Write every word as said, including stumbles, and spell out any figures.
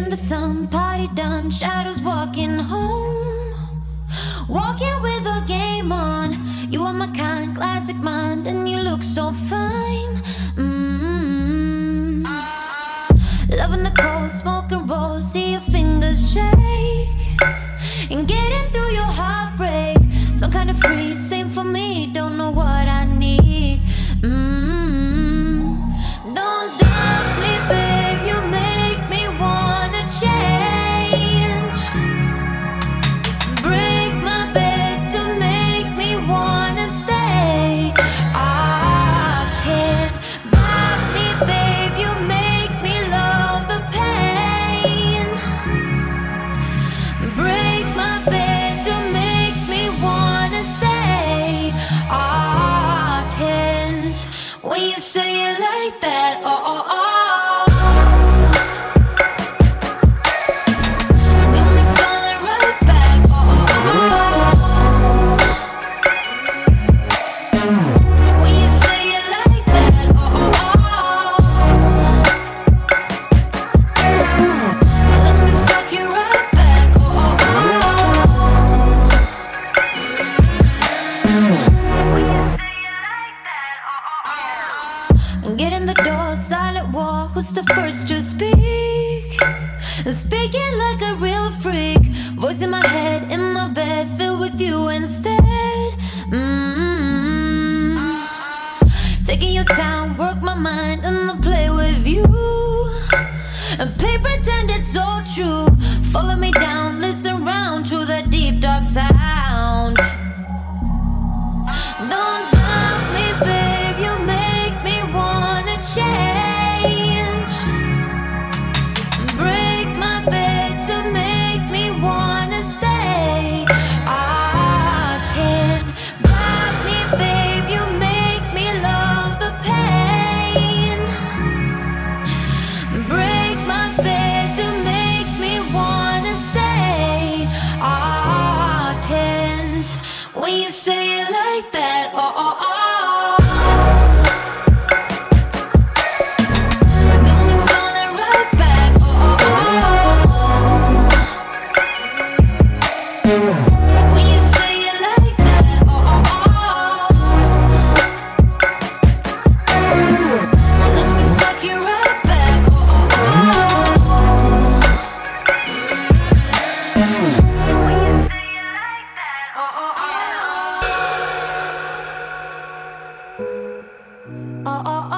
in the sun, party done, shadows walking home. Walking with a game on. You are my kind, classic mind, and you look so fine. Mm-hmm. Loving the cold, smoke and roll, see your fingers shake. And getting through your heartbreak, some kind of free, same for me, don't know what I need. Mm-hmm. Don't doubt me, babe, you make me wanna change. Break my bed to make me wanna stay. I can't block me, babe, you make me love the pain. Break my bed to make me wanna stay. I can't. When you say it like that, oh, oh, oh. Got me falling right back, oh, oh, oh. When you say it like that, oh, oh, oh. Let me fuck you right back, oh, oh, oh. When you say it like that, oh, oh, oh. Get in the door, silent war, who's the first to speak? Speaking like a real freak, voice in my head, in my bed, filled with you instead. Mm-hmm. Taking your time, work my mind, and I'll play with you. And play pretend it's all true. Follow me down, listen round to the deep dark sound. Don't stop me, babe, you make me wanna change. Break my bed to make me wanna stay. I can't block me, babe, you make me love the pain. Break my bed to make me wanna stay. I can't. When you say it like that, oh, oh, oh. Got me falling right back, oh, oh, oh. When you say it like that, oh, oh, oh. Let me fuck you right back, oh, oh, oh. When you say it like that, oh, oh, oh. Oh, oh, oh.